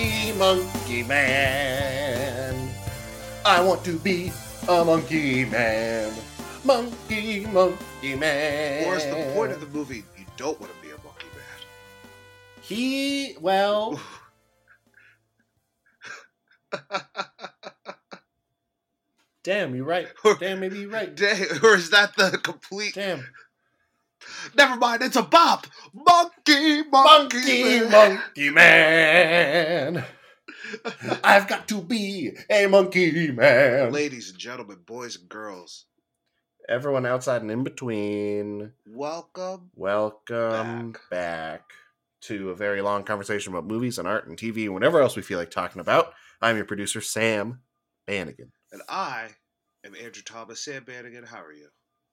monkey man. I want to be a monkey man. Monkey man. Or is the point of the movie you don't want to be a monkey man? Well... Damn, you're right. Damn, maybe you're right. Or is that the complete... Damn. Never mind, it's a bop! Monkey man. I've got to be a monkey man. Ladies and gentlemen, boys and girls. Everyone outside and in between. Welcome back to a very long conversation about movies and art and TV and whatever else we feel like talking about. I'm your producer, Sam Bannigan. And I am Andrew Thomas. Sam Bannigan, how are you?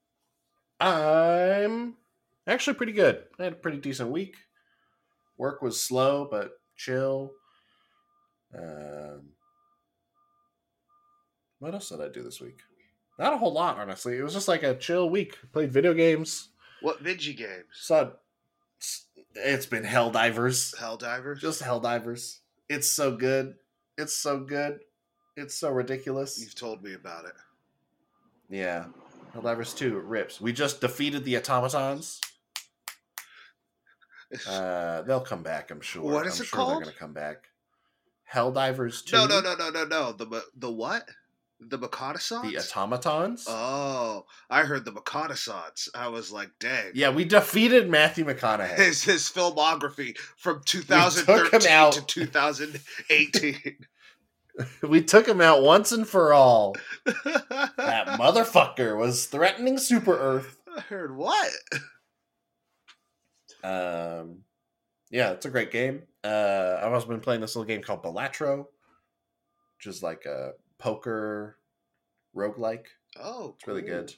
I'm actually pretty good. I had a pretty decent week. Work was slow, but chill. What else did I do this week? Not a whole lot, honestly. It was just like a chill week. Played video games. What video games? It's been Helldivers. Helldivers? Just Helldivers. It's so good. It's so good. It's so ridiculous. You've told me about it. Yeah. Helldivers 2 rips. We just defeated the automatons. They'll come back, I'm sure. What is it called? They're going to come back. Helldivers 2. No. The what? The Mechanisons? The automatons? Oh, I heard the Mechanisons. I was like, dang. Yeah, we defeated Matthew McConaughey. His filmography from 2013 to 2018. We took him out once and for all. That motherfucker was threatening Super Earth. I heard what? Yeah, it's a great game. I've also been playing this little game called Balatro, which is like a poker roguelike. Oh, it's really good.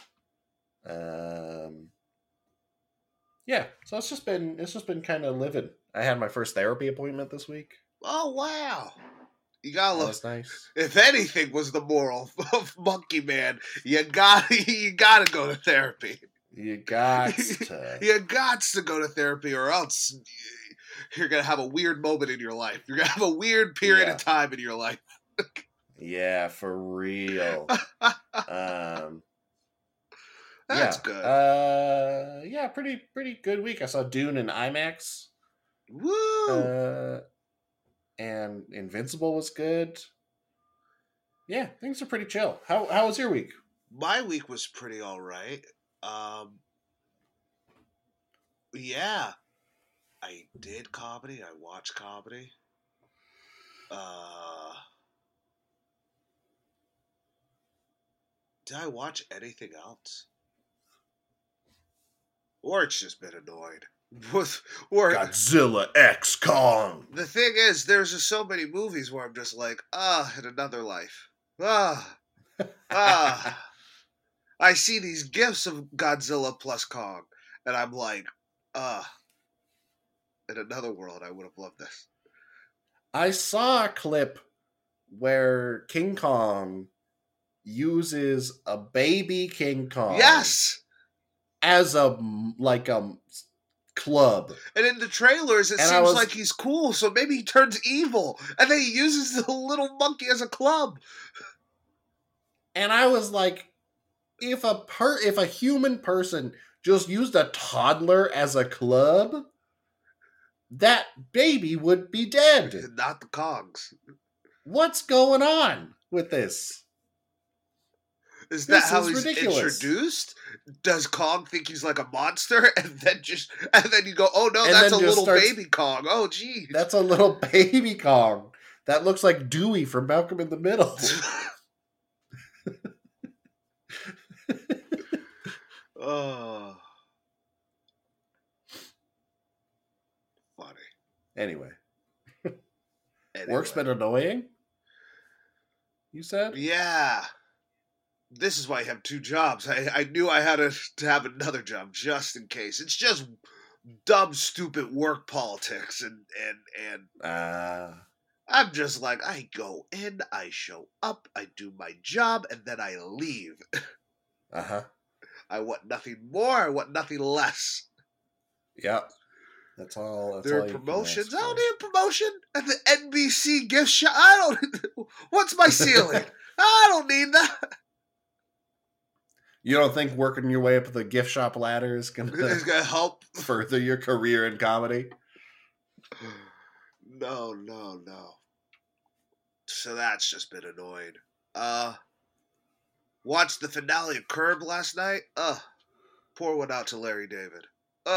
Yeah, so it's just been kind of living. I had my first therapy appointment this week. Oh wow. You gotta look. That's nice. If anything was the moral of Monkey Man, you gotta go to therapy. You got to. You got to go to therapy, or else you're gonna have a weird moment in your life. You're gonna have a weird period of time in your life. Yeah, for real. That's good. Yeah, pretty good week. I saw Dune in IMAX. Woo! And Invincible was good. Yeah, things are pretty chill. How was your week? My week was pretty all right. Yeah, I did comedy. I watched comedy. Did I watch anything else? Or it's just been annoyed. Or Godzilla X Kong. The thing is, there's just so many movies where I'm just like, in another life. I see these gifs of Godzilla plus Kong, and I'm like, in another world, I would have loved this. I saw a clip where King Kong uses a baby King Kong. Yes! As a club. And in the trailers, it seems like he's cool, so maybe he turns evil. And then he uses the little monkey as a club. And I was like, if a human person just used a toddler as a club, that baby would be dead. Not the Kongs. What's going on with this? Is that how he's introduced? Does Kong think he's like a monster, and then you go, oh no, that's a little baby Kong. Oh geez, that's a little baby Kong that looks like Dewey from Malcolm in the Middle. Oh, funny. Anyway, work's been annoying. You said, yeah. This is why I have two jobs. I knew I had to have another job just in case. It's just dumb, stupid work politics, and I'm just like, I go in, I show up, I do my job, and then I leave. I want nothing more. I want nothing less. Yep. That's all. There are promotions. I don't need a promotion at the NBC gift shop. I don't. What's my ceiling? I don't need that. You don't think working your way up the gift shop ladder is gonna help further your career in comedy? No. So that's just been annoying. Watched the finale of Curb last night. Pour one out to Larry David.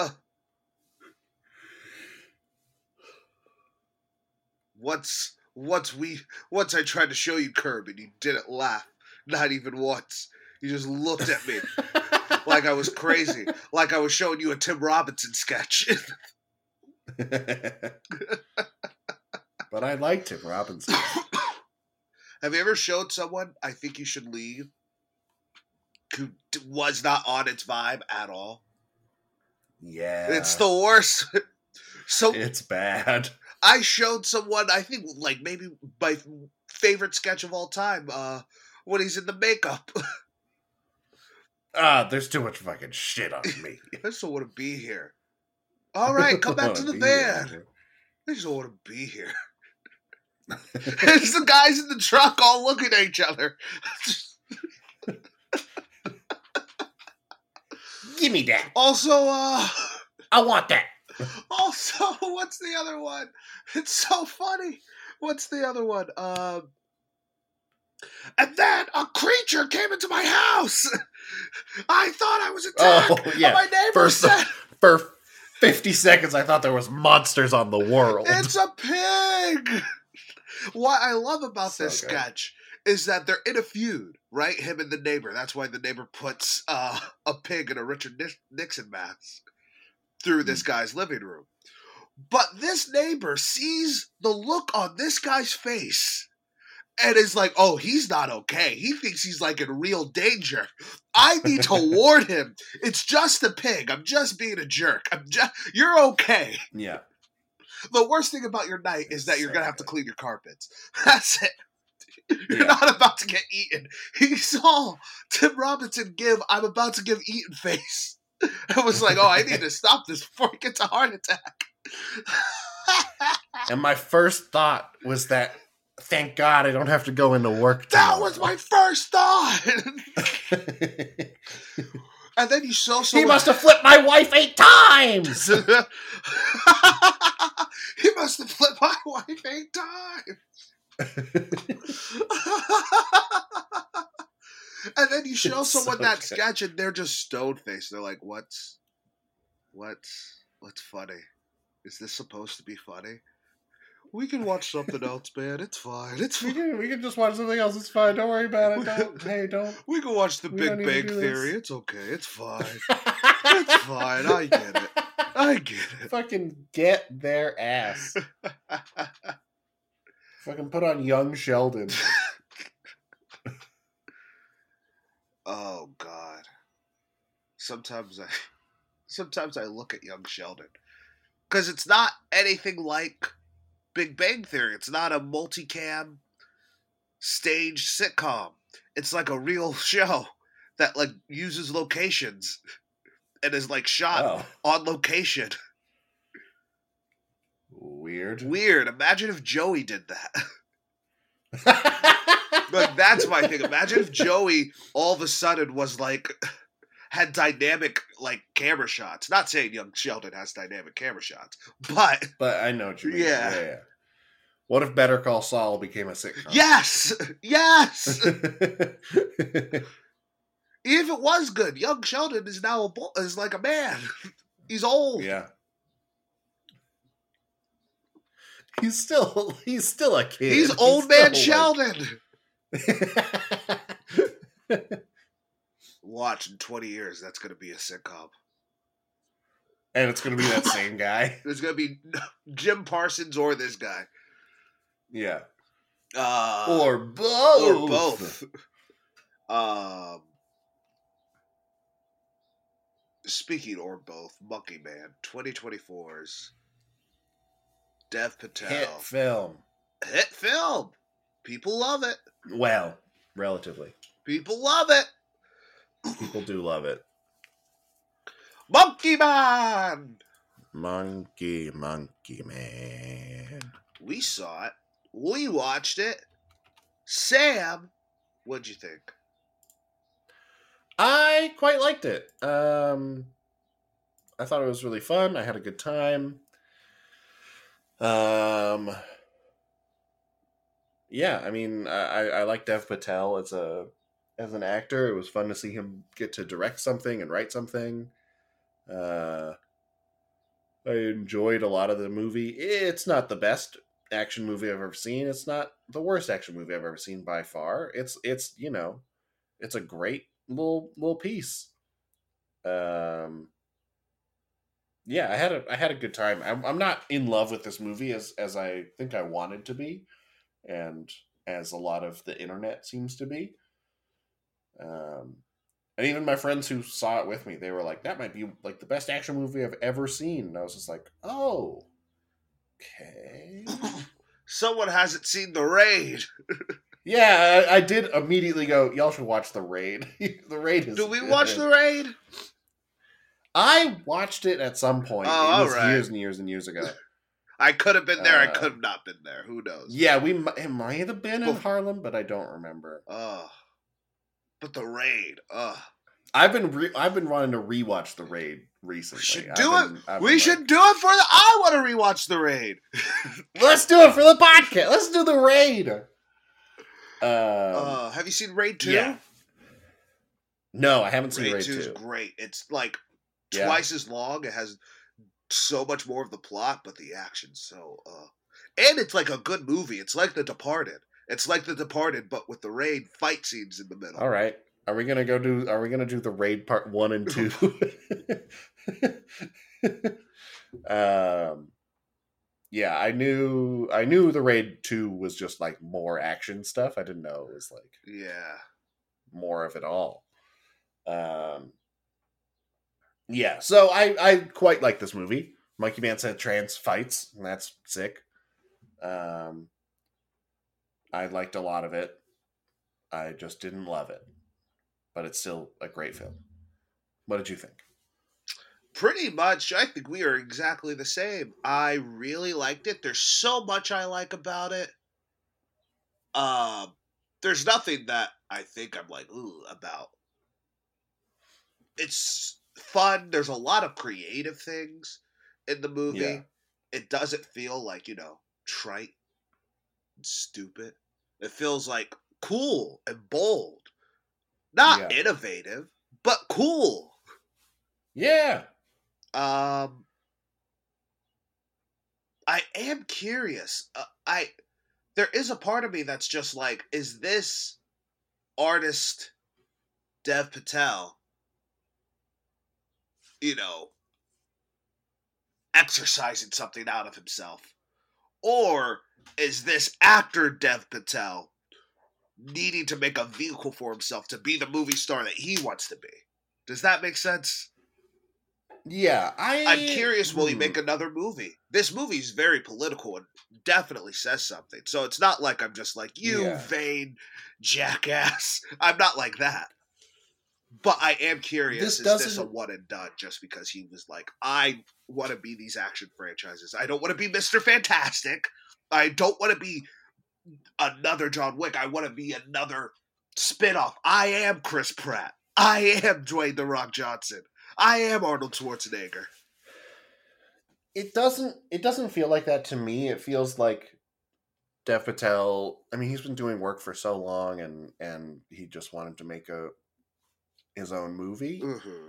Once I tried to show you Curb and you didn't laugh, not even once. You just looked at me like I was crazy, like I was showing you a Tim Robinson sketch. But I like Tim Robinson. Have you ever showed someone I think you should leave who was not on its vibe at all? Yeah. It's the worst. So it's bad. I showed someone, I think, like, maybe my favorite sketch of all time, when he's in the makeup. There's too much fucking shit on me. I just don't want to be here. All right, come back to the van. I just don't want to be here. It's the guys in the truck all looking at each other. Give me that. Also, I want that. Also, what's the other one? It's so funny. What's the other one? And then a creature came into my house. I thought I was attacked. Oh, yeah. My neighbor said... For 50 seconds, I thought there was monsters on the world. It's a pig. What I love about this sketch is that they're in a feud, right? Him and the neighbor. That's why the neighbor puts a pig in a Richard Nixon mask through this guy's living room. But this neighbor sees the look on this guy's face and is like, oh, he's not okay. He thinks he's like in real danger. I need to warn him. It's just a pig. I'm just being a jerk. You're okay. Yeah. The worst thing about your night is that you're going to have to clean your carpets. That's it. You're not about to get eaten. He saw Tim Robinson give, I'm about to give eaten face. I was like, oh, I need to stop this before he gets a heart attack. And my first thought was that, thank God I don't have to go into work tomorrow. That was my first thought. And then you show someone... He must have flipped my wife 8 times! He must have flipped my wife 8 times! And then you show someone that sketch and they're just stone-faced. They're like, what's funny? Is this supposed to be funny? We can watch something else, man. It's fine. It's fine. We can just watch something else. It's fine. Don't worry about it. Don't. We can watch The Big Bang Theory. It's okay. It's fine. It's fine. I get it. Fucking get their ass. Fucking put on Young Sheldon. Oh, God. Sometimes I look at Young Sheldon. Because it's not anything like Big Bang Theory. It's not a multicam staged sitcom. It's like a real show that like uses locations and is like shot on location. Weird. Imagine if Joey did that. Like, that's my thing. Imagine if Joey all of a sudden was like had dynamic like camera shots. Not saying Young Sheldon has dynamic camera shots, but I know what you mean. Yeah. What if Better Call Saul became a sitcom? Yes. Even if it was good, Young Sheldon is now is like a man. He's old. Yeah. He's still a kid. He's old man Sheldon. Watch in 20 years, that's going to be a sitcom. And it's going to be that same guy. There's going to be Jim Parsons or this guy. Yeah. Or both. Speaking or both, Monkey Man, 2024's Dev Patel. Hit film. People love it. Well, relatively. People love it. People do love it. Monkey Man! Monkey Man. We saw it. We watched it. Sam, what'd you think? I quite liked it. I thought it was really fun. I had a good time. Yeah, I mean, I like Dev Patel as an actor. It was fun to see him get to direct something and write something. I enjoyed a lot of the movie. It's not the best action movie I've ever seen. It's not the worst action movie I've ever seen by far. It's it's a great little piece. Yeah, I had a good time. I'm not in love with this movie as I think I wanted to be, and as a lot of the internet seems to be. And even my friends who saw it with me, they were like, "That might be like the best action movie I've ever seen." And I was just like, "Oh, okay." Someone hasn't seen The Raid. Yeah, I did immediately go, "Y'all should watch The Raid." The Raid is. Do we good. watch The Raid? I watched it at some point. Oh, it was right. years and years and years ago. I could have been there. I could have not been there. Who knows? Yeah, it might have been in Harlem, but I don't remember. But The Raid. I've been wanting to rewatch The Raid recently. We should do it. We should do it for the. I want to rewatch The Raid. Let's do it for the podcast. Let's do The Raid. Have you seen Raid 2? Yeah. No, I haven't seen Raid 2. Raid 2 is great. It's like twice as long. It has so much more of the plot, but the action's so. And it's like a good movie. It's like The Departed. It's like The Departed, but with the Raid fight scenes in the middle. All right. Are we gonna do The Raid Part 1 and 2? Yeah, I knew The Raid 2 was just like more action stuff. I didn't know it was like more of it all. Yeah, so I quite like this movie. Monkey Man said trans fights, and that's sick. I liked a lot of it. I just didn't love it. But it's still a great film. What did you think? Pretty much, I think we are exactly the same. I really liked it. There's so much I like about it. There's nothing that I think I'm like, ooh, about. It's fun. There's a lot of creative things in the movie. Yeah. It doesn't feel like, trite and stupid. It feels like cool and bold. Not innovative, but cool. Yeah. I am curious. There is a part of me that's just like, is this artist Dev Patel, exercising something out of himself? Or is this actor Dev Patel needing to make a vehicle for himself to be the movie star that he wants to be? Does that make sense? Yeah, I'm curious, will he make another movie? This movie is very political and definitely says something. So it's not like I'm just like, you vain jackass. I'm not like that. But I am curious, is this a one and done just because he was like, I want to be these action franchises. I don't want to be Mr. Fantastic. I don't want to be another John Wick. I want to be another spinoff. I am Chris Pratt. I am Dwayne The Rock Johnson. I am Arnold Schwarzenegger. It doesn't feel like that to me. It feels like Dev Patel, I mean, he's been doing work for so long and he just wanted to make his own movie.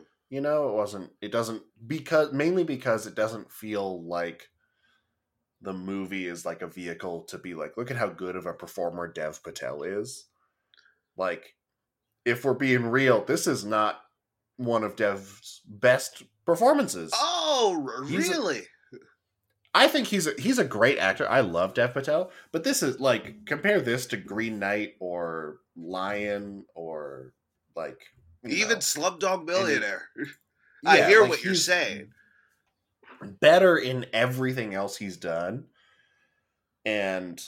Mm-hmm. Mainly because it doesn't feel like the movie is like a vehicle to be like, look at how good of a performer Dev Patel is. Like, if we're being real, this is not one of Dev's best performances. Oh, really? I think he's a great actor. I love Dev Patel, but this is like, compare this to Green Knight or Lion or like even Slumdog Millionaire. I hear what you're saying. Better in everything else he's done, and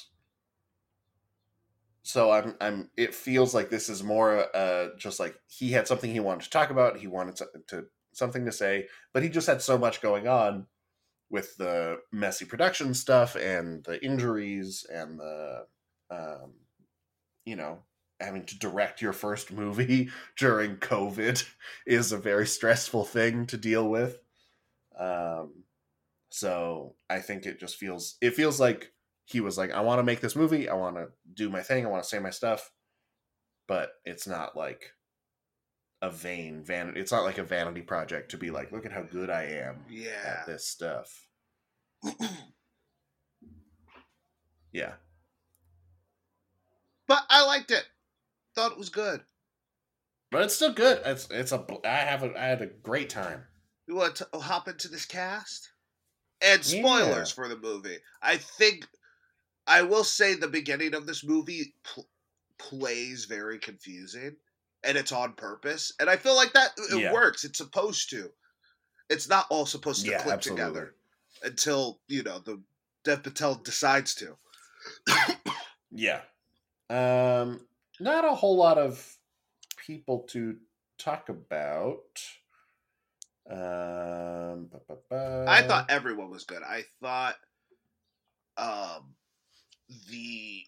so I'm. It feels like this is more just like he had something he wanted to talk about. He wanted something to say, but he just had so much going on with the messy production stuff and the injuries and the, you know, having to direct your first movie during COVID is a very stressful thing to deal with. So I think it feels like he was like, I want to make this movie. I want to do my thing. I want to say my stuff, but it's not like a vanity. It's not like a vanity project to be like, look at how good I am at this stuff. Yeah. But I liked it. Thought it was good. But it's still good. I had a great time. You want to hop into this cast? And spoilers for the movie. I think I will say the beginning of this movie plays very confusing, and it's on purpose. And I feel like that it works. It's supposed to. It's not all supposed to click together until, you know, the Dev Patel decides to. Yeah. Not a whole lot of people to talk about. I thought everyone was good. I thought the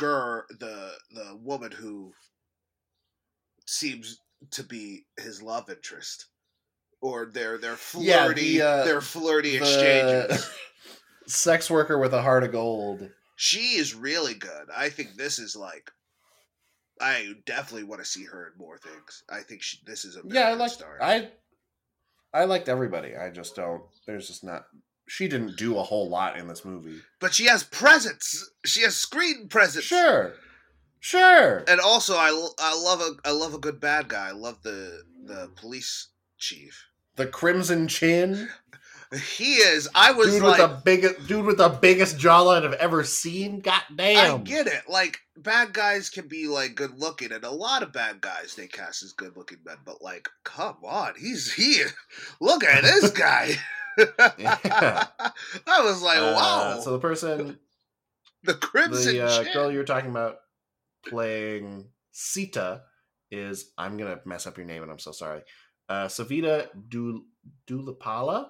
woman who seems to be his love interest, or their flirty their flirty exchanges. Sex worker with a heart of gold. She is really good. I think this is like, I definitely want to see her in more things. I think this is a very good start. I liked everybody. I just don't. There's just not. She didn't do a whole lot in this movie, but she has presence. She has screen presence. Sure. And also, I love a good bad guy. I love the police chief, the Crimson Chin. He is. I was dude like, dude with the biggest jawline I've ever seen. God damn. I get it. Like, bad guys can be like good looking, and a lot of bad guys they cast as good looking men. But like, come on, he's here. Look at this guy. I was like, wow. So the person, the Crimson girl you're talking about playing Sita is, I'm gonna mess up your name, and I'm so sorry. Savita Dulapala.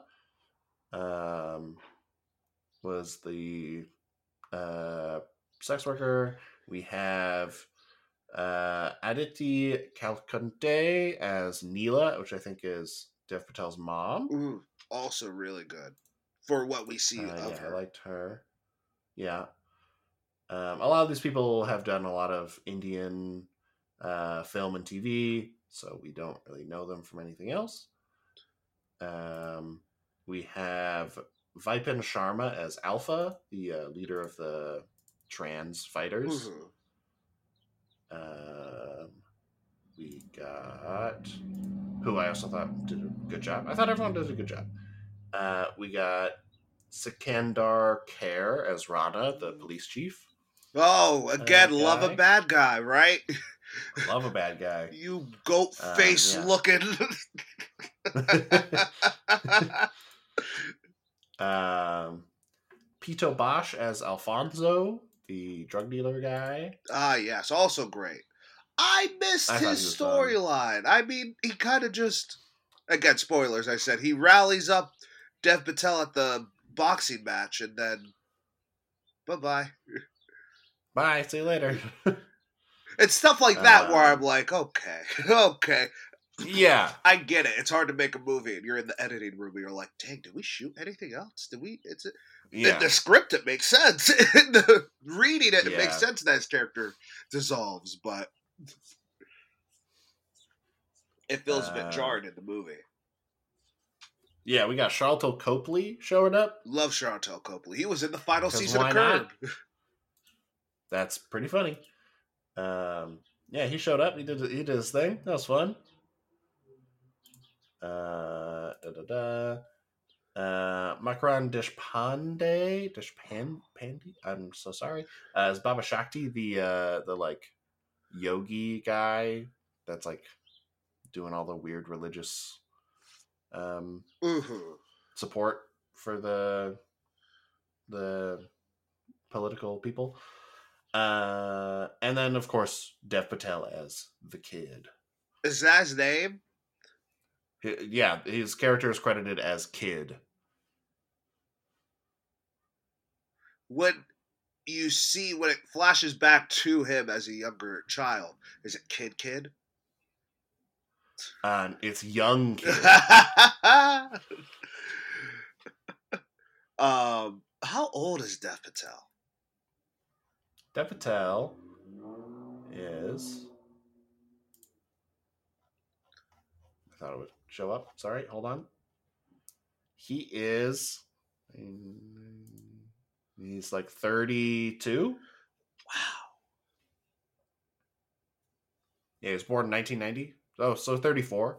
Was the sex worker. We have Aditi Kalkunte as Neela, which I think is Dev Patel's mom. Ooh, also really good for what we see of her. I liked her. Yeah. A lot of these people have done a lot of Indian film and TV, so we don't really know them from anything else. We have Vipin Sharma as Alpha, the leader of the trans fighters. Mm-hmm. We got, who I also thought did a good job. I thought everyone did a good job. We got Sikandar Kher as Rana, the police chief. Oh, again, love a bad guy, right? Love a bad guy. You goat face looking. Pito Bosch as Alfonso, the drug dealer guy. Yes, also great. I missed his storyline. I mean, he kind of just, again, spoilers, I said, he rallies up Dev Patel at the boxing match, and then bye-bye. Bye, see you later. It's stuff like that where I'm like, okay. Yeah. I get it. It's hard to make a movie, and you're in the editing room, and you're like, dang, did we shoot anything else? In the script, it makes sense. In the reading it, it makes sense that his character dissolves, but it feels a bit jarred in the movie. Yeah, we got Charlton Copley showing up. Love Charlton Copley. He was in the final season of Curb. That's pretty funny. Yeah, he showed up. He did his thing. That was fun. Makran Deshpande. I'm so sorry. As Baba Shakti, the like yogi guy that's like doing all the weird religious support for the political people. And then of course Dev Patel as the kid. Is that his name? Yeah, his character is credited as Kid. when it flashes back to him as a younger child, is it Kid? It's young Kid. How old is Dev Patel? Dev Patel is... I thought it would show up. Sorry, hold on. He is... He's like 32. Wow. Yeah, he was born in 1990. Oh, so 34.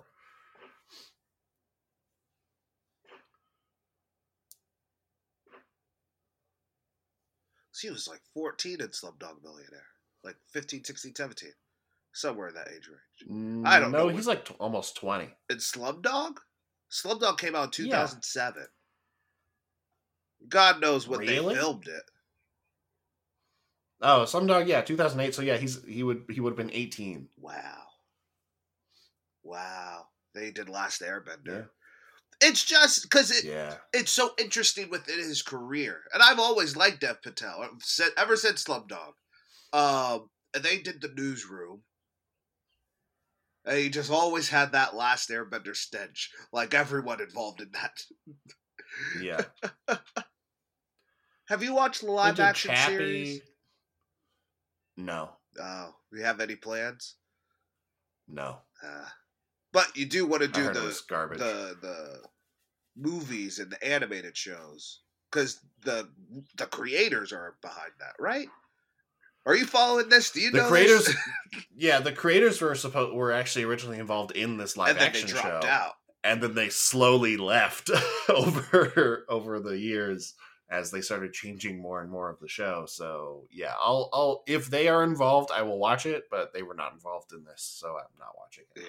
So he was like 14 in Slumdog Millionaire. Like 15, 16, 17. Somewhere in that age range. I don't know. No, he's like almost 20. In Slumdog? Slumdog came out in 2007. Yeah. God knows when they filmed it. Oh, Slumdog, yeah, 2008. So yeah, he would have been 18. Wow. They did Last Airbender. Yeah. It's just because it's so interesting within his career, and I've always liked Dev Patel ever since Slumdog. And they did The Newsroom. And he just always had that Last Airbender stench, like everyone involved in that. Yeah. Have you watched the live action series? No. Oh, do you have any plans? No. But you do want to do the movies and the animated shows because the creators are behind that, right? Are you following this? Do you know creators? This? Yeah, the creators were actually originally involved in this live action show, out. And then they slowly left over the years as they started changing more and more of the show. So yeah, I'll if they are involved, I will watch it. But they were not involved in this, so I'm not watching it.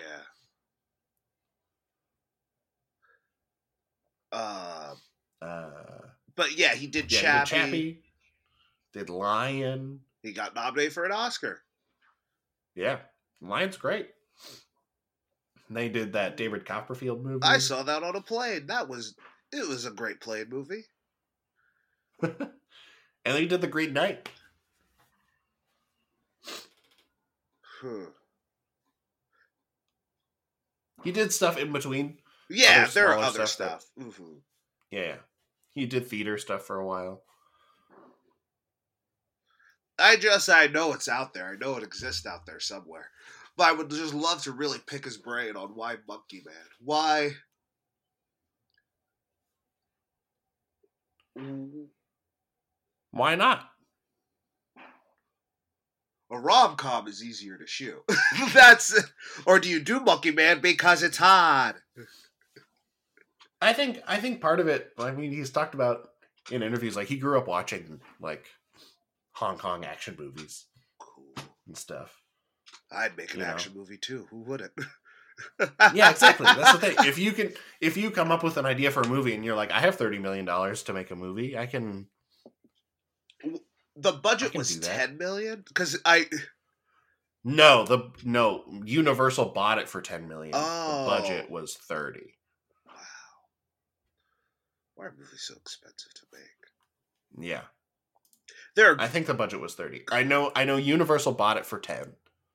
Yeah. But yeah, he did Chappie. Did Lion. He got nominated for an Oscar. Yeah, Lion's great. They did that David Copperfield movie. I saw that on a plane. It was a great plane movie. And they did The Green Knight. He did stuff in between. Yeah, there are other stuff. Mm-hmm. Yeah, he did theater stuff for a while. I know it's out there. I know it exists out there somewhere. But I would just love to really pick his brain on why Monkey Man. Why? Why not? A rom-com is easier to shoot. Or do you do Monkey Man because it's hard? I think part of it, I mean, he's talked about in interviews, like he grew up watching like Hong Kong action movies and stuff. I'd make an action movie too. Who wouldn't? Yeah, exactly. That's the thing. If you come up with an idea for a movie and you're like, I have $30 million to make a movie, I can. The budget was $10 million because No, Universal bought it for $10 million. Oh. The budget was $30. Wow. Why are movies so expensive to make? Yeah. I think the budget was 30. I know Universal bought it for 10.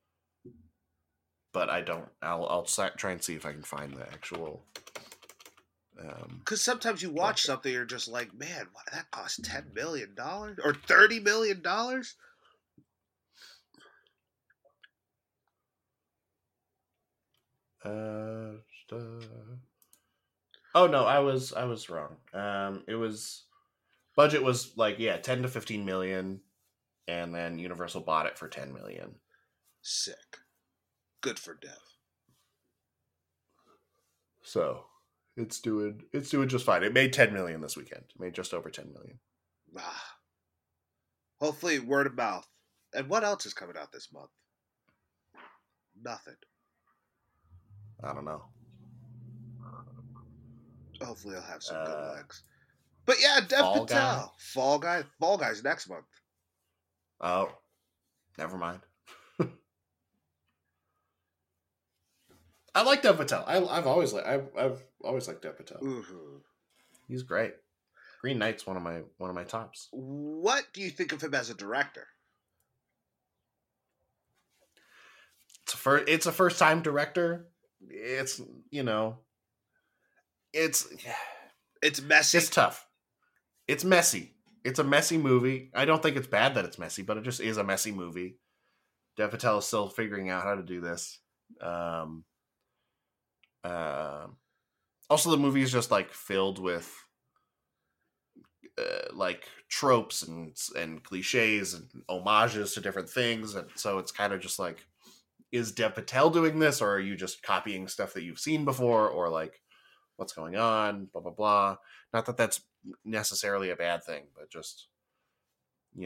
But I don't. I'll try and see if I can find the actual. Because sometimes you watch something, you're just like, man, that cost $10 million or $30 million. Oh no, I was wrong. It was budget was like 10 to 15 million, and then Universal bought it for 10 million. Sick. Good for Dev. So it's doing just fine. It made 10 million this weekend. It made just over 10 million. Hopefully word of mouth. And what else is coming out this month? Nothing. I don't know. Hopefully I'll have some good legs. But yeah, Dev Patel. Fall Guys next month. Oh, never mind. I like Dev Patel. I've always liked Dev Patel. Mm-hmm. He's great. Green Knight's one of my tops. What do you think of him as a director? It's a first time director. It's it's messy. It's tough. It's messy. It's a messy movie. I don't think it's bad that it's messy, but it just is a messy movie. Dev Patel is still figuring out how to do this. Also, the movie is just like filled with like tropes and cliches and homages to different things, and so it's kind of just like, is Dev Patel doing this, or are you just copying stuff that you've seen before, or like what's going on? Blah blah blah. Not that that's necessarily a bad thing, but just you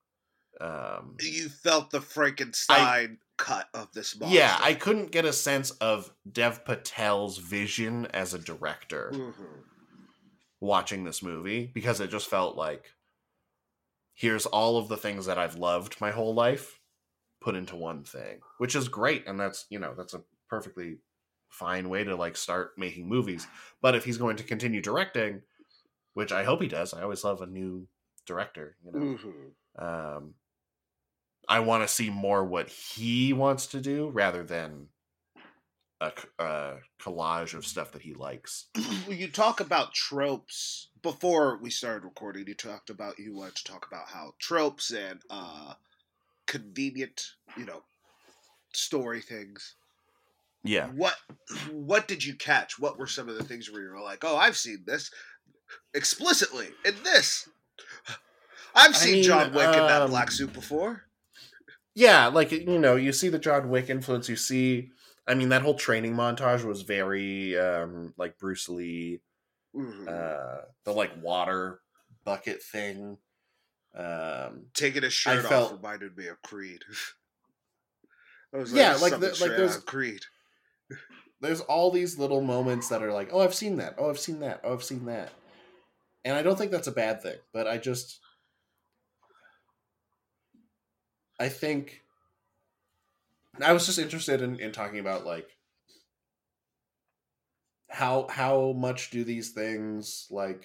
felt the Frankenstein cut of this monster. Yeah, I couldn't get a sense of Dev Patel's vision as a director watching this movie, because it just felt like, here's all of the things that I've loved my whole life put into one thing, which is great, and that's a perfectly fine way to like start making movies. But if he's going to continue directing, which I hope he does, I always love a new director, I want to see more what he wants to do rather than a collage of stuff that he likes. You talk about tropes. Before we started recording, you wanted to talk about how tropes and convenient, story things. Yeah. What did you catch? What were some of the things where you were like, oh, I've seen this explicitly in this? I've seen John Wick in that black suit before. Yeah, like, you see the John Wick influence. You see, that whole training montage was very like Bruce Lee. The like water bucket thing. Taking his shirt off reminded me of Creed. I was there's Creed. There's all these little moments that are like, oh, I've seen that. Oh, I've seen that. Oh, I've seen that. And I don't think that's a bad thing, but I think I was just interested in talking about like how much do these things like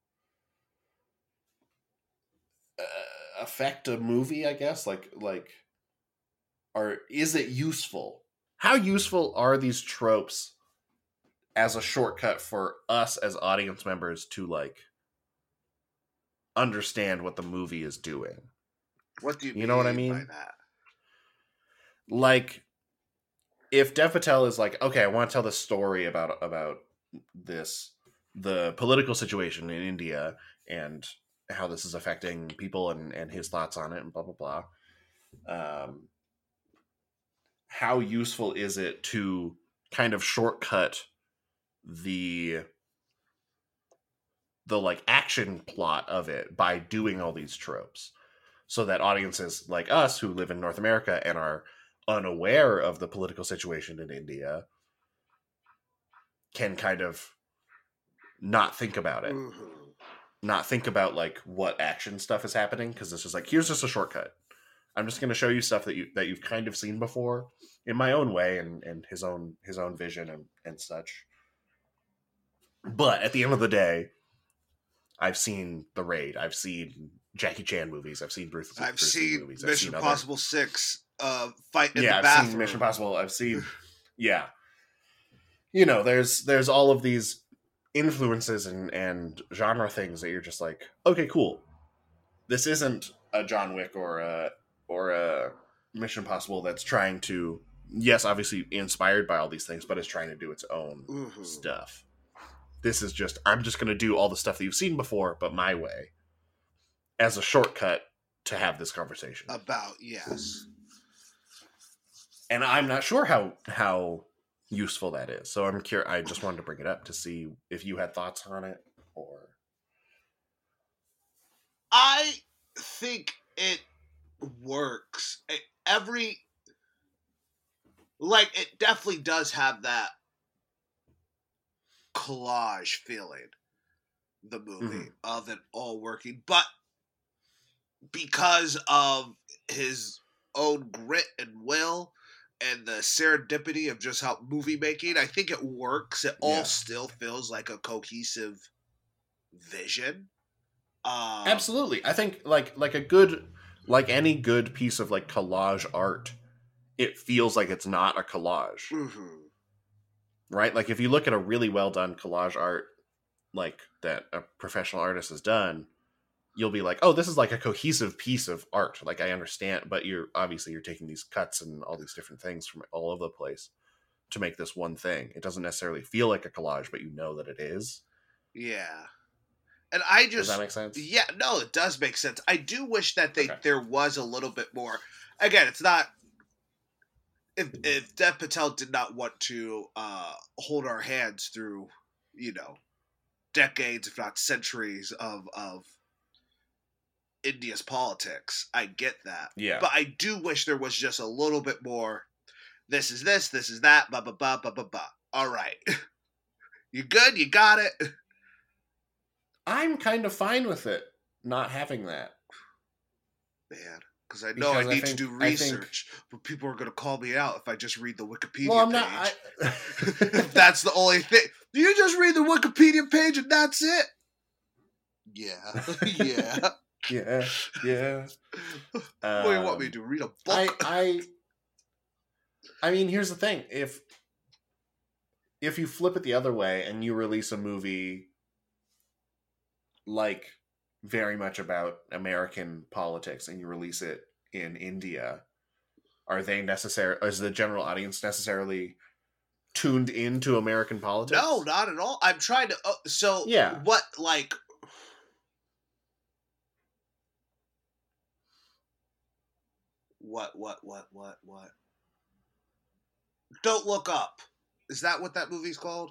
affect a movie, I guess, like or is it useful? How useful are these tropes as a shortcut for us as audience members to like understand what the movie is doing? What do you know what I mean by that? Like, if Dev Patel is like, okay, I want to tell this story about the political situation in India and how this is affecting people and his thoughts on it and blah blah blah. How useful is it to kind of shortcut the like action plot of it by doing all these tropes, so that audiences like us who live in North America and are unaware of the political situation in India can kind of not think about it, not think about like what action stuff is happening, because it's just like, here's just a shortcut. I'm just going to show you stuff that you've kind of seen before in my own way and his own vision and such. But at the end of the day, I've seen The Raid. I've seen Jackie Chan movies. I've seen Bruce Lee movies. Mission Impossible 6 fight in the bathroom. I've seen Mission Impossible. I've seen there's all of these influences and genre things that you're just like, okay, cool. This isn't a John Wick or a Mission Impossible that's trying to, yes, obviously inspired by all these things, but is trying to do its own stuff. This is just, I'm just going to do all the stuff that you've seen before, but my way, as a shortcut to have this conversation. Yes. And I'm not sure how useful that is. So I'm curious. I just wanted to bring it up to see if you had thoughts on it, or. I think it works. It definitely does have that collage feeling, the movie, of it all working, but because of his own grit and will and the serendipity of just how movie making, I think it works. It all still feels like a cohesive vision. Absolutely. I think like a good, like any good piece of like collage art, it feels like it's not a collage. Mm-hmm. Right? Like if you look at a really well done collage art like that a professional artist has done, you'll be like, oh, this is like a cohesive piece of art. Like I understand, but you're taking these cuts and all these different things from all over the place to make this one thing. It doesn't necessarily feel like a collage, but you know that it is. Yeah. And I just... Does that make sense? Yeah, no, it does make sense. I do wish that there was a little bit more. Again, it's not... If Dev Patel did not want to hold our hands through, decades, if not centuries of India's politics, I get that. Yeah. But I do wish there was just a little bit more, this is this is that, blah, blah, blah, blah, blah, blah. All right. You good? You got it? I'm kind of fine with it not having that. Man. Because I know I need to do research, but people are going to call me out if I just read the Wikipedia page. If that's the only thing. Do you just read the Wikipedia page and that's it? Yeah. Yeah. Yeah. What do you want me to do? Read a book? I mean, here's the thing. If you flip it the other way and you release a movie like very much about American politics and you release it in India, is the general audience necessarily tuned into American politics? No, not at all. I'm trying to... yeah. What, like... What? Don't Look Up. Is that what that movie's called?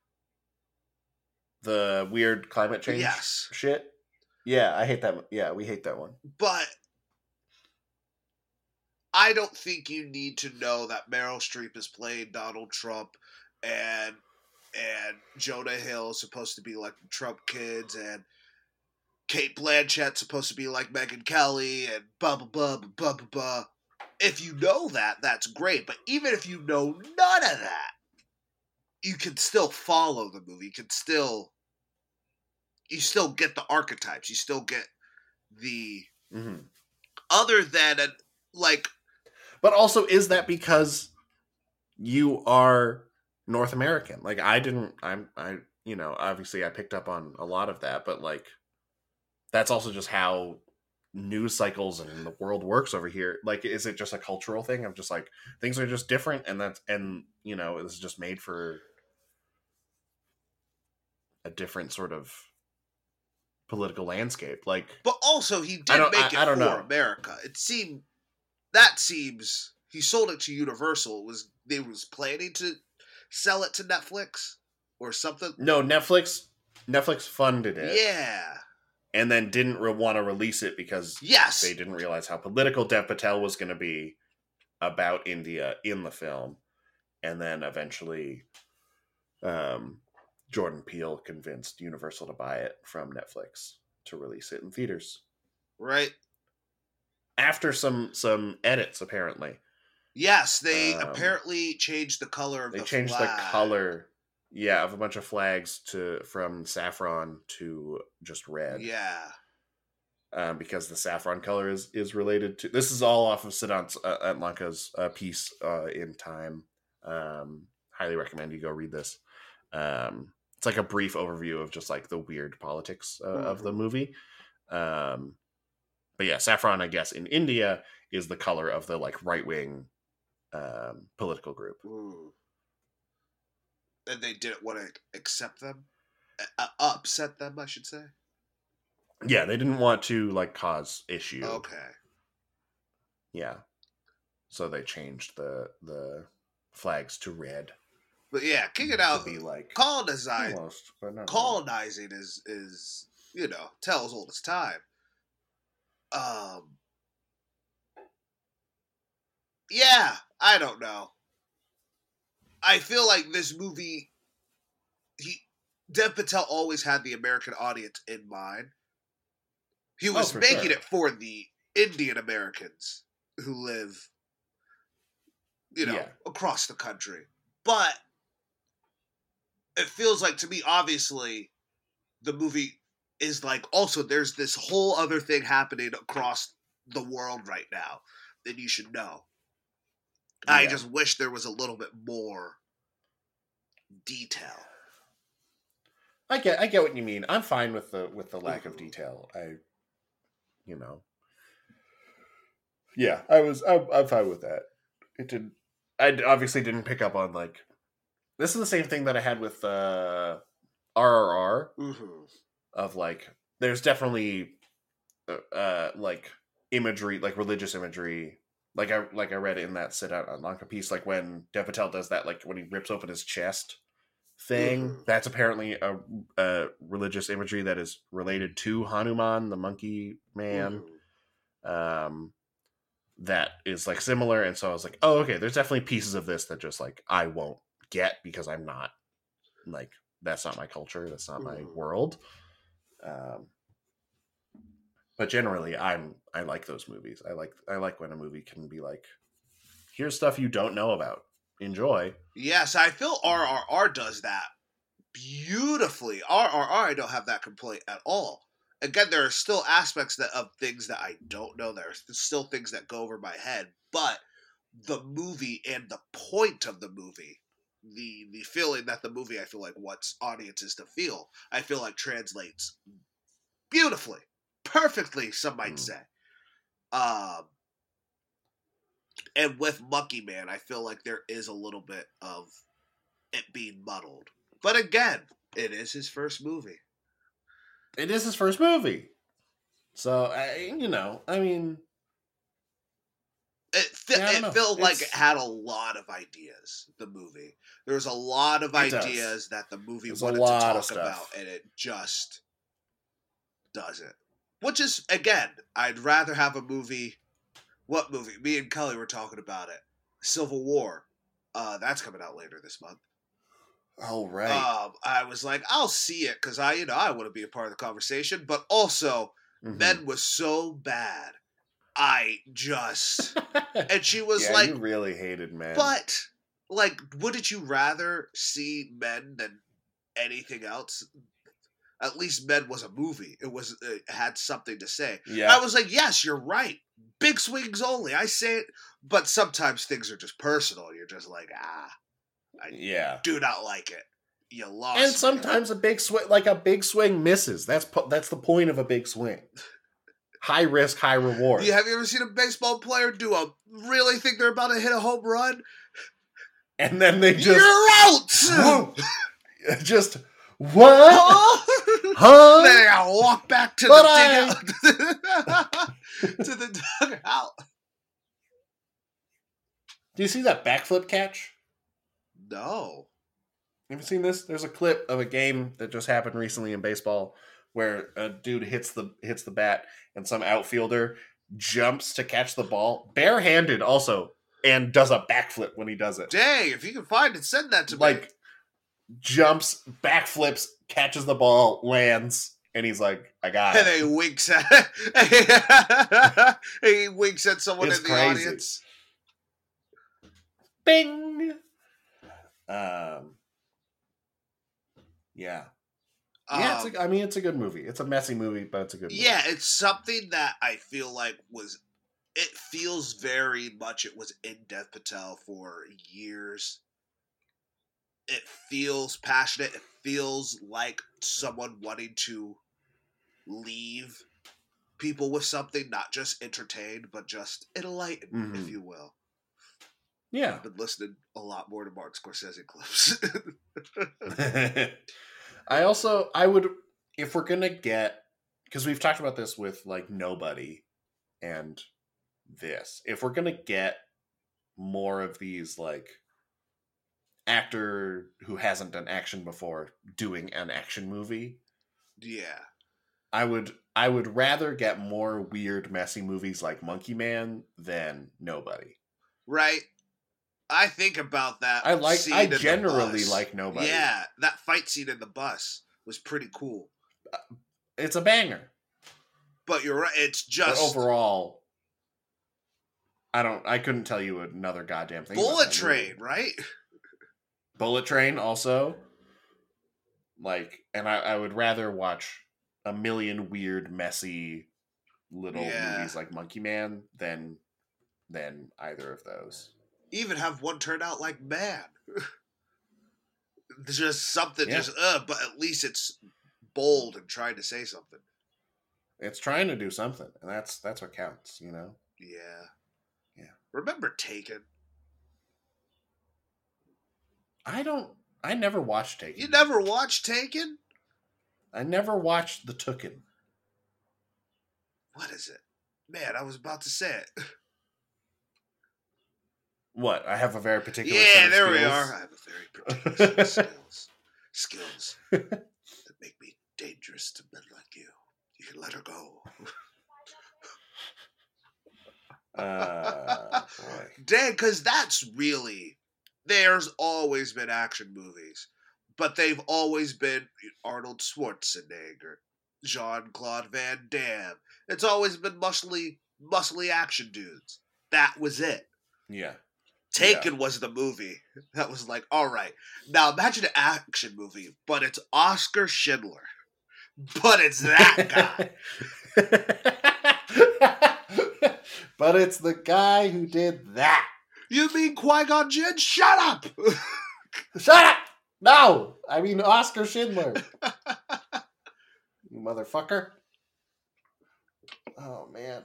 The weird climate change shit? Yeah, I hate that. Yeah, we hate that one. But I don't think you need to know that Meryl Streep is playing Donald Trump and Jonah Hill is supposed to be like the Trump kids and Kate Blanchett's supposed to be like Megyn Kelly and blah, blah, blah, blah, blah, blah. If you know that, that's great. But even if you know none of that, you can still follow the movie. You still get the archetypes. You still get the... Mm-hmm. Other than, But also, is that because you are North American? Like, obviously I picked up on a lot of that, but like, that's also just how news cycles and the world works over here. Like, is it just a cultural thing of just like, things are just different and this is just made for a different sort of political landscape? Like, but also he did make it for America. Seems he sold it to Universal. They was planning to sell it to Netflix or something. No, Netflix funded it. Yeah. And then didn't want to release it because they didn't realize how political Dev Patel was going to be about India in the film. And then eventually Jordan Peele convinced Universal to buy it from Netflix to release it in theaters. Right. After some edits, apparently. Yes, they apparently changed the color of the flag. They changed the color, of a bunch of flags from saffron to just red. Yeah. Because the saffron color is related to... This is all off of Siddhant Atlanka's piece in Time. Highly recommend you go read this. It's like a brief overview of just like the weird politics of the movie. But yeah, saffron, I guess, in India is the color of the like right-wing political group. Ooh. And they didn't want to accept them? Upset them, I should say? Yeah, they didn't want to like cause issue. Okay. Yeah. So they changed the flags to red. But yeah, kick it out. Be like colonizing. Almost, but not colonizing is tell as old as time. Yeah, I don't know. I feel like this movie, Dev Patel always had the American audience in mind. He was making it for the Indian Americans who live, across the country. But it feels like, to me, obviously, the movie is like, also there's this whole other thing happening across the world right now that you should know. Yeah. I just wish there was a little bit more detail. I get what you mean. I'm fine with the lack of detail. Yeah, I'm fine with that. I obviously didn't pick up on, like, this is the same thing that I had with RRR. Mm-hmm. Of, like, there's definitely like imagery, like religious imagery. Like I read in that Sit Out on Lanka piece, like when Dev Patel does that, like when he rips open his chest thing, mm-hmm. That's apparently a religious imagery that is related to Hanuman, the monkey man. Mm-hmm. That is like similar, and so I was like, oh, okay, there's definitely pieces of this that just like I won't get because I'm not, like, that's not my culture, that's not my world. But generally, I like those movies. I like when a movie can be like, here's stuff you don't know about. Enjoy. Yes, I feel RRR does that beautifully. RRR, I don't have that complaint at all. Again, there are still aspects of things that I don't know. There are still things that go over my head. But the movie and the point of the movie, the feeling that the movie, I feel like, wants audiences to feel, I feel like translates beautifully. Perfectly, some might say. And with Monkey Man, I feel like there is a little bit of it being muddled. But again, it is his first movie. It is his first movie. So, I mean... It felt like it had a lot of ideas, the movie. There was a lot of ideas that the movie wanted to talk about, and it just doesn't. Which is, again, I'd rather have a movie... What movie? Me and Kelly were talking about it. Civil War. That's coming out later this month. Oh, right. I was like, I'll see it, because I want to be a part of the conversation, but also, Men was so bad. I just... And she was like... you really hated Men. But, like, wouldn't you rather see Men than anything else? At least Men was a movie. It had something to say. Yeah. I was like, yes, you're right. Big swings only. I say it, but sometimes things are just personal. You're just like, I do not like it. You lost. And sometimes a big swing misses. That's the point of a big swing. High risk, high reward. Have you ever seen a baseball player really think they're about to hit a home run? And then they just... You're out! Just... What? Huh? Then I gotta walk back to the dugout. To the dugout. Do you see that backflip catch? No. Have you seen this? There's a clip of a game that just happened recently in baseball where a dude hits the bat and some outfielder jumps to catch the ball, barehanded also, and does a backflip when he does it. Dang, if you can find it, send that to me. Like, jumps, backflips, catches the ball, lands, and he's like, I got it. And he winks at someone in the audience. Bing! Yeah. It's a good movie. It's a messy movie, but it's a good movie. Yeah, it's something that I feel like it feels very much it was in Dev Patel for years. It feels passionate. It feels like someone wanting to leave people with something, not just entertained, but just enlightened, if you will. Yeah. I've been listening a lot more to Martin Scorsese clips. I would, if we're going to get, because we've talked about this with, like, Nobody and this, if we're going to get more of these, like, actor who hasn't done action before doing an action movie. Yeah. I would rather get more weird, messy movies like Monkey Man than Nobody. Right. I think about that. I generally like Nobody. Yeah, that fight scene in the bus was pretty cool. It's a banger. But you're right, it's just... But overall, I couldn't tell you another goddamn thing. Bullet Train, right? Bullet Train also. Like, and I would rather watch a million weird, messy little movies like Monkey Man than either of those. Even have one turn out like Man. There's just something, but at least it's bold and trying to say something. It's trying to do something, and that's what counts, you know? Yeah. Yeah. Remember Taken? I never watched Taken. You never watched Taken? I never watched The Tooken. What is it? Man, I was about to say it. What? I have a very particular set of there skills. We are. I have a very particular set of skills. Skills that make me dangerous to men like you. You can let her go. Boy. Dang, because that's really... There's always been action movies, but they've always been Arnold Schwarzenegger, Jean-Claude Van Damme. It's always been muscly action dudes. That was it. Yeah. Taken was the movie that was like, all right, now imagine an action movie, but it's Oscar Schindler. But it's that guy. But it's the guy who did that. You mean Qui-Gon Jinn? Shut up! Shut up! No! I mean Oscar Schindler. You motherfucker. Oh, man.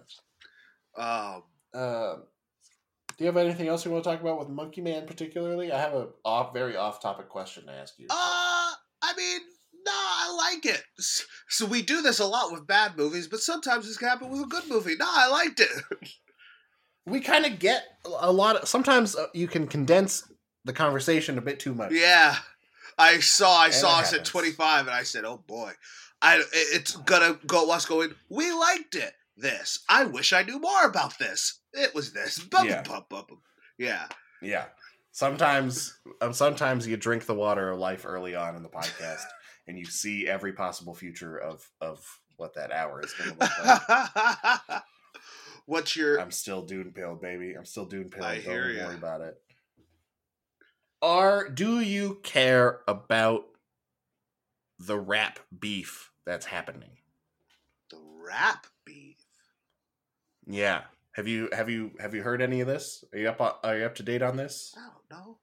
Do you have anything else you want to talk about with Monkey Man particularly? I have a very off-topic question to ask you. I mean, no, I like it. So we do this a lot with bad movies, but sometimes this can happen with a good movie. No, I liked it. We kind of get a lot of... Sometimes you can condense the conversation a bit too much. Yeah. I saw us at 25, and I said, oh, boy. It's gonna go us going, we liked it. This. I wish I knew more about this. It was this. Yeah. Yeah. Sometimes you drink the water of life early on in the podcast, and you see every possible future of what that hour is going to look like. What's your... I'm still Dune Pilled, baby. I'm still Dune Pilled. Don't worry about it. Do you care about the rap beef that's happening? The rap beef? Yeah. Have you heard any of this? Are you up to date on this? I don't know.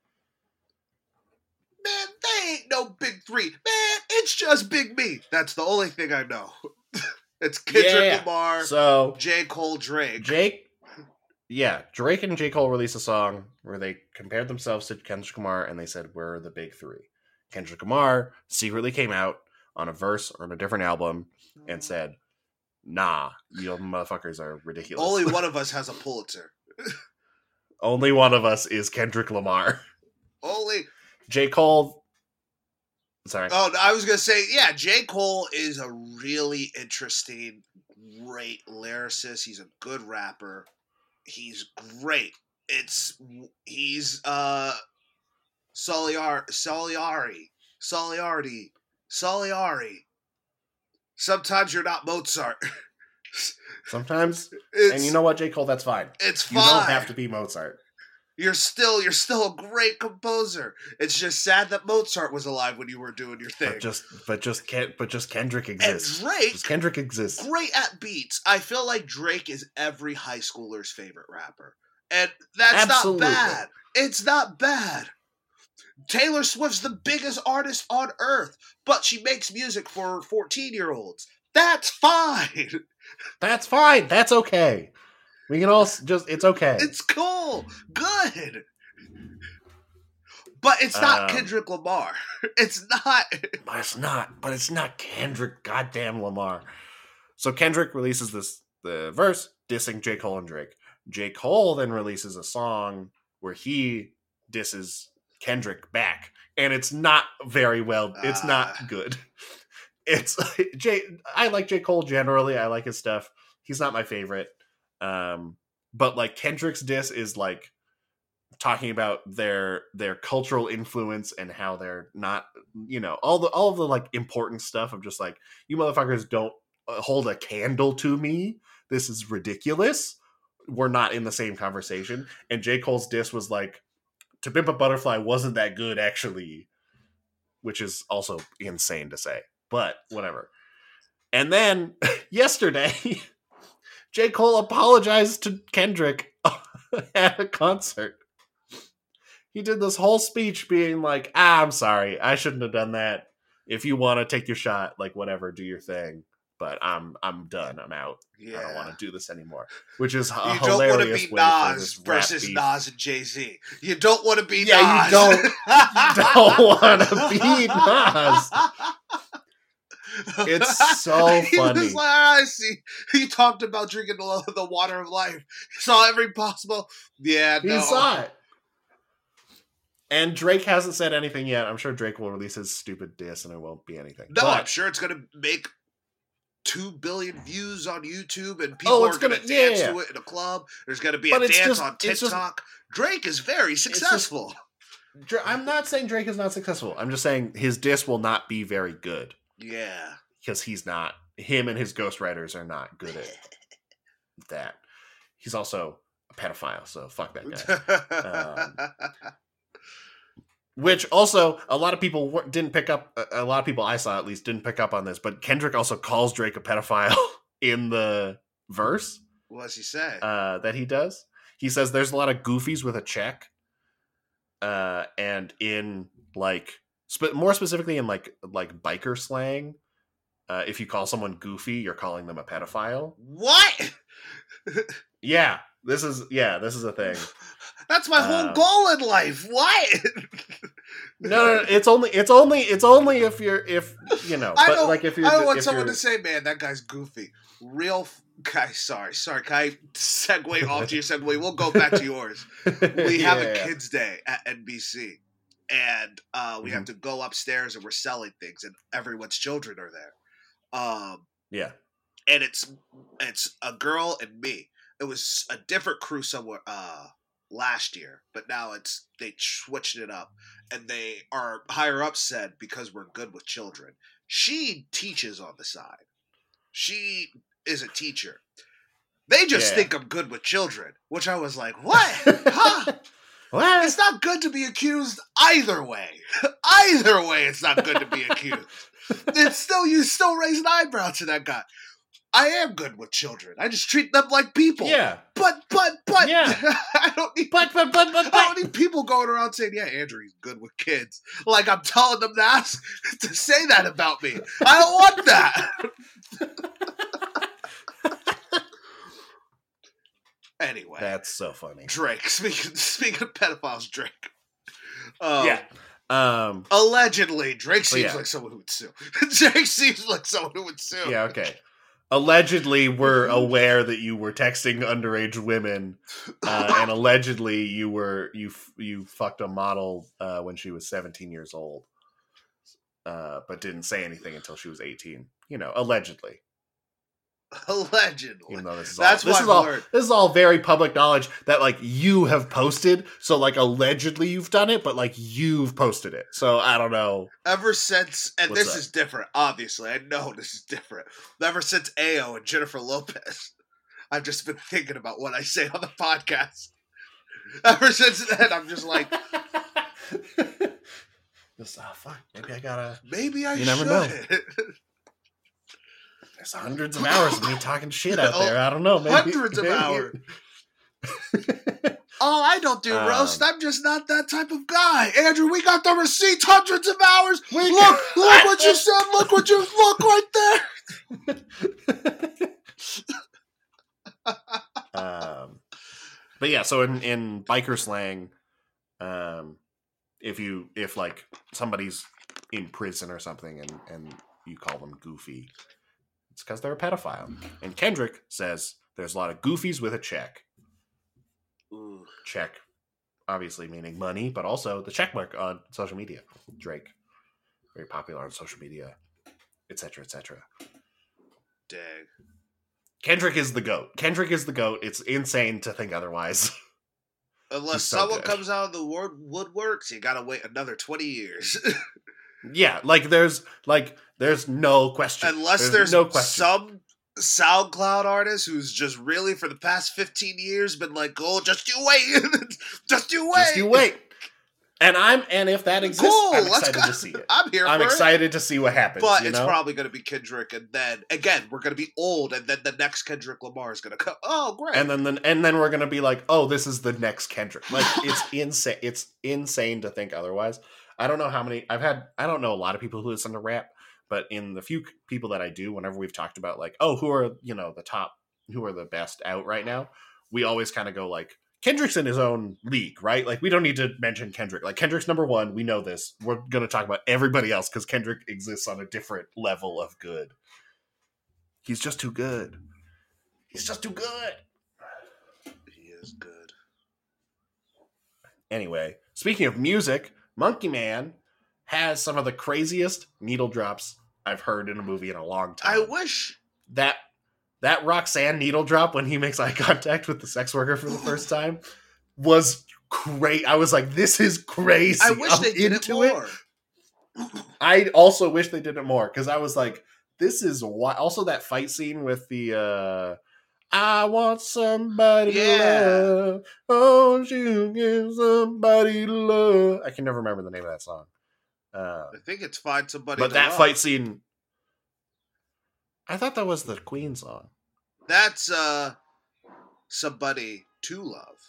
Man, they ain't no big three. Man, it's just Big Me. That's the only thing I know. It's Kendrick Lamar, J. Cole, Drake. Drake and J. Cole released a song where they compared themselves to Kendrick Lamar, and they said, we're the big three. Kendrick Lamar secretly came out on a verse on a different album and said, nah, you motherfuckers are ridiculous. Only one of us has a Pulitzer. Only one of us is Kendrick Lamar. Only... J. Cole... Sorry. Oh, I was going to say, yeah, J. Cole is a really interesting, great lyricist. He's a good rapper. He's great. He's Soliari. Sometimes you're not Mozart. Sometimes, and you know what, J. Cole, that's fine. It's fine. You don't have to be Mozart. You're still a great composer. It's just sad that Mozart was alive when you were doing your thing. But just Kendrick exists. And Drake, just Kendrick exists. Great at beats. I feel like Drake is every high schooler's favorite rapper, and that's not bad. It's not bad. Taylor Swift's the biggest artist on earth, but she makes music for 14-year-olds. That's fine. That's fine. That's okay. We can all it's okay. It's cool. Good. But it's not Kendrick Lamar. It's not. But it's not Kendrick goddamn Lamar. So Kendrick releases the verse dissing J. Cole and Drake. J. Cole then releases a song where he disses Kendrick back. And it's not very well. It's not good. I like J. Cole generally. I like his stuff. He's not my favorite. But like Kendrick's diss is like talking about their cultural influence and how they're not, all of the like important stuff of just like, you motherfuckers don't hold a candle to me. This is ridiculous. We're not in the same conversation. And J. Cole's diss was like, To Pimp a Butterfly wasn't that good actually, which is also insane to say, but whatever. And then yesterday, J. Cole apologized to Kendrick at a concert. He did this whole speech being like, I'm sorry, I shouldn't have done that. If you want to take your shot, like whatever, do your thing. But I'm done. I'm out. Yeah. I don't want to do this anymore. Which is a hilarious way. You don't want to be Nas versus Nas and Jay-Z. You don't want to be Nas. Yeah, you don't want to be Nas. It's so funny. He was like, I see. He talked about drinking the water of life. He saw every possible. Yeah, no. He saw it. And Drake hasn't said anything yet. I'm sure Drake will release his stupid diss and it won't be anything. No, I'm sure it's going to make 2 billion views on YouTube and people are going to dance to it in a club. There's going to be a dance on TikTok. Drake is very successful. I'm not saying Drake is not successful. I'm just saying his diss will not be very good. Yeah. Because him and his ghostwriters are not good at that. He's also a pedophile, so fuck that guy. Which also, a lot of people didn't pick up, a lot of people I saw at least didn't pick up on this, but Kendrick also calls Drake a pedophile in the verse. What does he say? That he does. He says there's a lot of goofies with a check. And in like, more specifically in like biker slang, if you call someone goofy, you're calling them a pedophile. What? Yeah, this is a thing. That's my whole goal in life. What? No, it's only if you know. I don't want someone to say, "Man, that guy's goofy." Real guy. Sorry. Can I segue off to your segue? We'll go back to yours. We have a kids' day at NBC, and we have to go upstairs, and we're selling things, and everyone's children are there. Yeah, and it's a girl and me. It was a different crew somewhere last year, but now they switched it up, and our higher up said, because we're good with children. She teaches on the side. She is a teacher. They just think I'm good with children, which I was like, what? Huh? What? It's not good to be accused either way. Either way, it's not good to be accused. You still raise an eyebrow to that guy. I am good with children. I just treat them like people. Yeah. But. Yeah. I don't need. But. I don't need people going around saying, "Yeah, Andrew, he's good with kids." Like I'm telling them to say that about me. I don't want that. Anyway, that's so funny. Drake. Speaking of pedophiles, Drake. Allegedly, Drake seems like someone who would sue. Drake seems like someone who would sue. Yeah. Okay. Allegedly, we're aware that you were texting underage women, and allegedly you fucked a model when she was 17 years old, but didn't say anything until she was 18. You know, allegedly. Allegedly. Even though this is all very public knowledge that like you have posted. So like allegedly you've done it, but like you've posted it. So I don't know. Ever since, and this is different, obviously. I know this is different. Ever since Ayo and Jennifer Lopez, I've just been thinking about what I say on the podcast. Ever since then, I'm just like, fuck. Maybe I gotta. Maybe I should. You never know. There's hundreds of hours of me talking shit out there. I don't know. Maybe, hundreds of hours. Oh, I don't do roast. I'm just not that type of guy. Andrew, we got the receipts. Hundreds of hours. Look what you said. Look what you look right there. But yeah, so in biker slang, if like somebody's in prison or something and you call them goofy, it's because they're a pedophile. And Kendrick says there's a lot of goofies with a check. Ooh. Check, obviously meaning money, but also the check mark on social media. Drake, very popular on social media, etc., etc. Dang. Kendrick is the GOAT. It's insane to think otherwise. Unless someone comes out of the woodworks, you gotta wait another 20 years. Yeah, there's no question. Unless there's no question. Some SoundCloud artist who's just really for the past 15 years been like, "Oh, just you wait, just you wait." And if that exists, cool, I'm excited to see it. I'm here. I'm excited to see what happens. But it's probably going to be Kendrick, and then again we're going to be old, and then the next Kendrick Lamar is going to come. Oh, great! And then we're going to be like, oh, this is the next Kendrick. Like it's insane. It's insane to think otherwise. I don't know how many I don't know a lot of people who listen to rap, but in the few people that I do, whenever we've talked about like, oh, who are the top, who are the best out right now, we always kind of go like, Kendrick's in his own league, right? Like, we don't need to mention Kendrick. Like, Kendrick's number one. We know this. We're going to talk about everybody else because Kendrick exists on a different level of good. He's just too good. He's just too good. He is good. Anyway, speaking of music, Monkey Man has some of the craziest needle drops I've heard in a movie in a long time. I wish that Roxanne needle drop when he makes eye contact with the sex worker for the first time was great. I was like, this is crazy. I wish they did it more. I also wish they did it more because I was like, this is why. Also, that fight scene with the I want somebody to love. Won't you give somebody to love? I can never remember the name of that song. I think it's Find Somebody But to that love. fight scene, I thought that was the Queen song. That's Somebody to Love.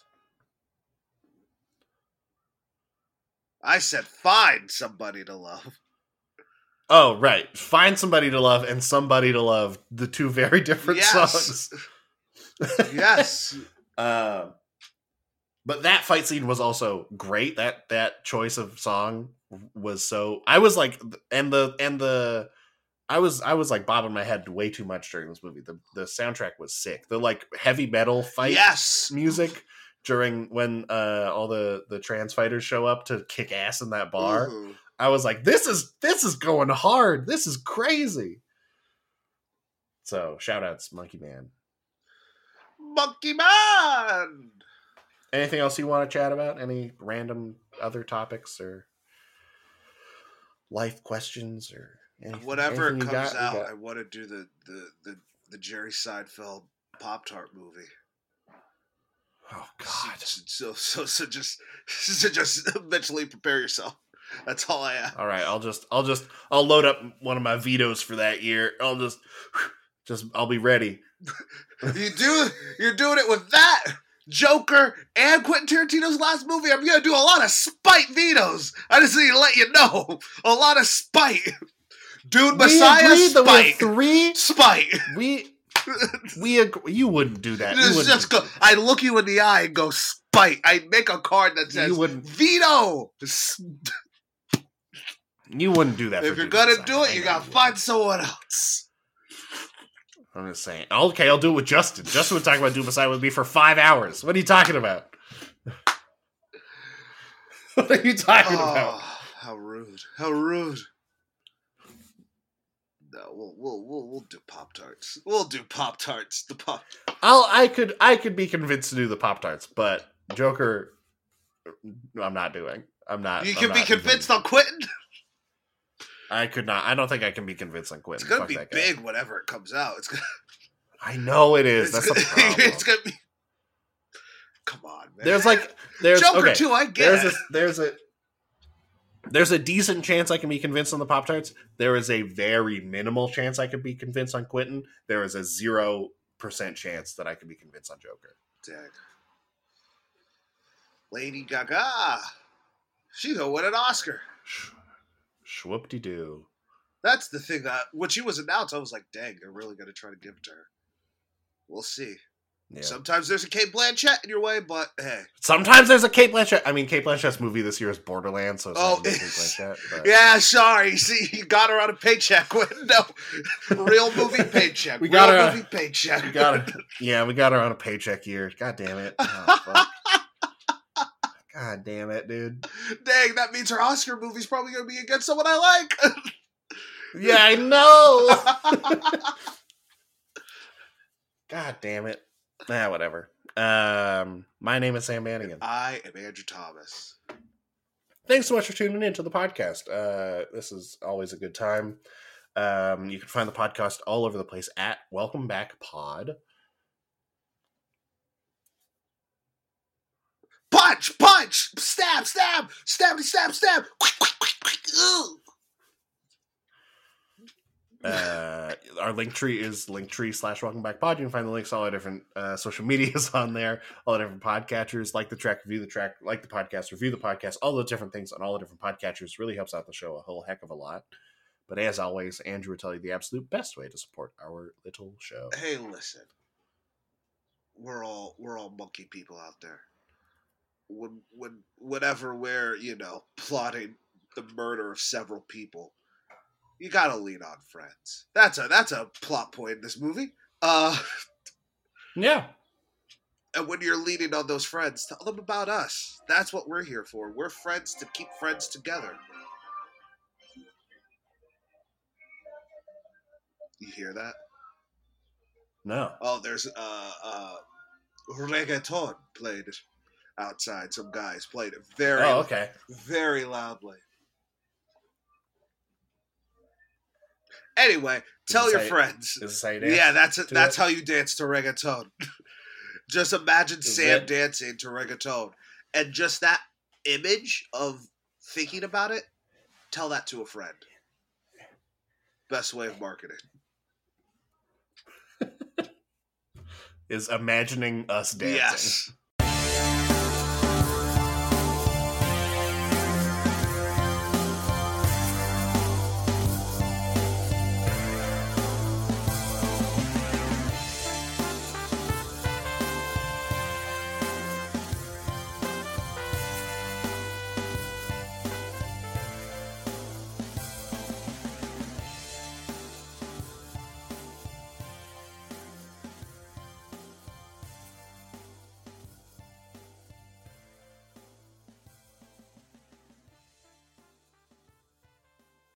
I said find somebody to love. Oh, right. Find Somebody to Love and Somebody to Love, the two very different songs. Yes. But that fight scene was also great. That choice of song was so. I was like, I was like bobbing my head way too much during this movie. The soundtrack was sick. The like heavy metal fight music during when all the trans fighters show up to kick ass in that bar. Ooh. I was like, this is going hard. This is crazy. So shout outs, Monkey Man. Monkey Man! Anything else you want to chat about? Any random other topics or life questions or whatever it comes out? I want to do the Jerry Seinfeld Pop-Tart movie. Oh God! So just mentally prepare yourself. That's all I have. All right, I'll load up one of my vetoes for that year. I'll be ready. You're doing it with that Joker and Quentin Tarantino's last movie. I'm gonna do a lot of spite vetoes. I just need to let you know, a lot of spite. Dude, Messiah, spite. Spite. We agree. You wouldn't do that. I look you in the eye and go spite. I make a card that says veto. You wouldn't do that. If you're gonna do it, you gotta find someone else. I'm just saying. Okay, I'll do it with Justin. Justin would talk about Doom Messiah with me for 5 hours. What are you talking about? What are you talking about? How rude! How rude! No, we'll do Pop-Tarts. We'll do Pop-Tarts. The pop. I could be convinced to do the Pop-Tarts, but Joker, I'm not doing. I'm not. You can be convinced on Quentin. I could not. I don't think I can be convinced on Quentin. It's gonna be big whenever it comes out. It's gonna. I know it is. That's the problem. It's gonna be. Come on, man. There's Joker too. I get it. There's a decent chance I can be convinced on the Pop-Tarts. There is a very minimal chance I could be convinced on Quentin. There is a 0% chance that I could be convinced on Joker. Dang. Lady Gaga. She's gonna win an Oscar. Schwhoop-de-doo. That's the thing that when she was announced, I was like, dang, they're really gonna try to give it to her. We'll see. Yeah. Sometimes there's a Cate Blanchett in your way, but hey. Sometimes there's a Cate Blanchett. I mean, Cate Blanchett's movie this year is Borderlands, so it's not Cate Blanchett. But... Yeah, sorry. See, you got her on a paycheck. No, real movie paycheck. We got her on a paycheck year. God damn it. Oh, fuck. God damn it, dude. Dang, that means her Oscar movie's probably going to be against someone I like. Yeah, I know. God damn it. Whatever. My name is Sam Mannigan. I am Andrew Thomas. Thanks so much for tuning in to the podcast. This is always a good time. You can find the podcast all over the place at Welcome Back Pod. punch, stab, stab, stab, stab, stab. Our link tree is linktree/welcome back pod. You can find the links to all the different social medias on there, all the different podcatchers. Like the track, review the track, like the podcast, review the podcast, all the different things on all the different podcatchers really helps out the show a whole heck of a lot. But as always, Andrew will tell you the absolute best way to support our little show. Hey, listen, we're all monkey people out there. Whenever we're plotting the murder of several people, you gotta lean on friends. That's a plot point in this movie. Yeah. And when you're leaning on those friends, tell them about us. That's what we're here for. We're friends to keep friends together. You hear that? No. Oh, there's reggaeton played outside. Some guys played it very loudly. Anyway, tell your friends. Is this how you dance? Yeah, that's how you dance to reggaeton. Just imagine Sam dancing to reggaeton. And just that image of thinking about it, tell that to a friend. Best way of marketing. Is imagining us dancing. Yes.